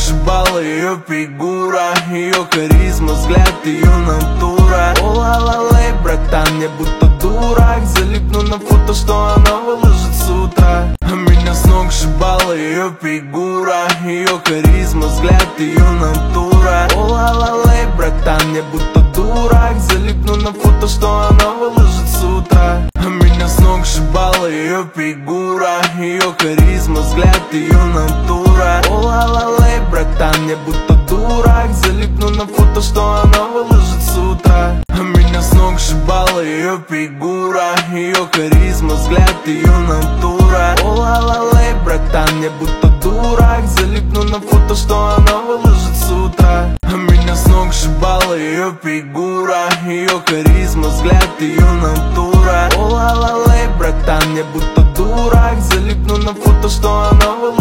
сшибала ее фигура, ее харизма, взгляд, ее натура. О-ла-ла-лей, братан, я будто дурак, залипну на фото, что она выложит с утра. Меня с ног сшибала ее фигура, ее харизма, взгляд, ее натура. О-ла-ла-лей, братан, я будто дурак, залипну на фото, что она выложит с утра. Меня с ног сшибала ее фигура, ее харизма, взгляд, ее натура. О-ла-ла-лей, братан, я будто дурак, залипну на фото, что она выложит с утра. Меня с ног сшибала ее фигура, ее харизма, взгляд, ее натура. О-ла-ла-лей, братан, я будто дурак, залипну на фото, что она выложит с утра. Меня с ног сшибала ее фигура, ее харизма, взгляд, ее натура. О-ла-ла-лей, братан, я будто дурак, залипну на фото, что она выложит.